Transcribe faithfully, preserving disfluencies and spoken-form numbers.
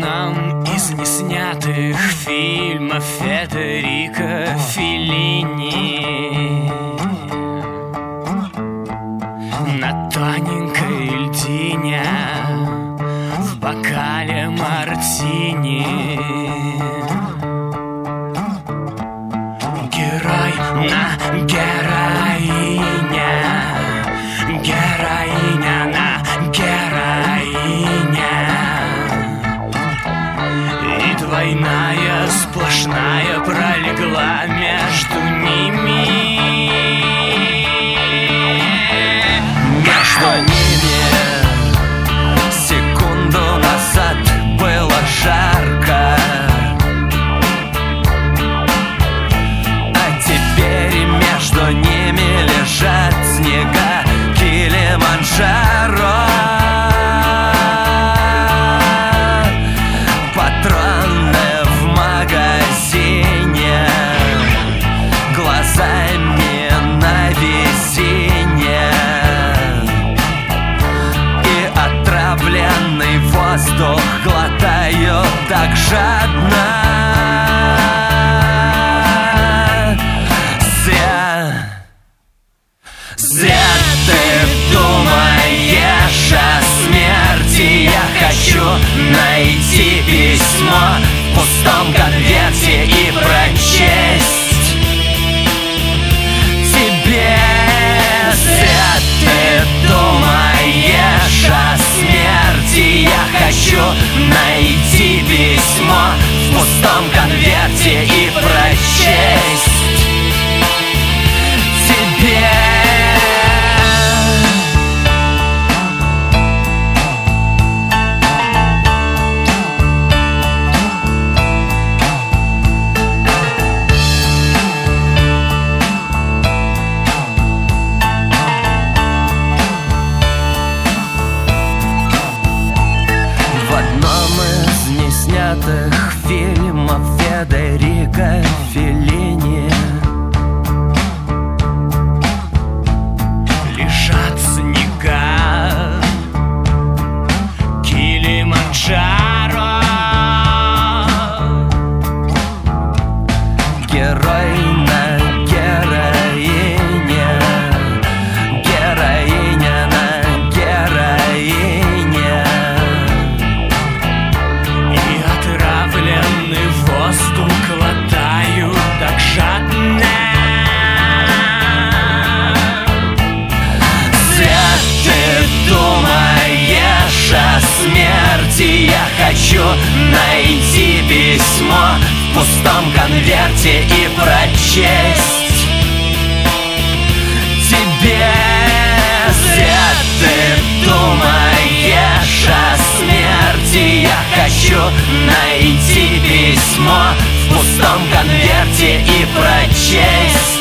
одном из неснятых фильмов Федерико Феллини на тоненькой льдине в бокале мартини герой на героиня, героиня на героиня, и двойная сплошная пролегла между ними. Между ними секунду назад было жарко, а теперь между ними лежат снега Килиманджаро. Патроны в магазине, глазами на весенне, и отравленный воздух глотаю так жадно. Зря, зря ты думаешь о смерти. Я хочу найти письмо в пустом конверте и прочесть тебе. Зря ты думаешь о смерти. Я хочу найти письмо в пустом конверте и прочесть тебе. Фильмов Федерико Феллини лежат снега Килиманджаро. Герой на героине, героиня на героине, отравленный воздух глотаю так жадно. Зря ты думаешь о смерти. Я хочу найти письмо в пустом конверте и прочесть тебе. Зря ты думаешь о смерти. Я хочу найти письмо в пустом конверте и прочесть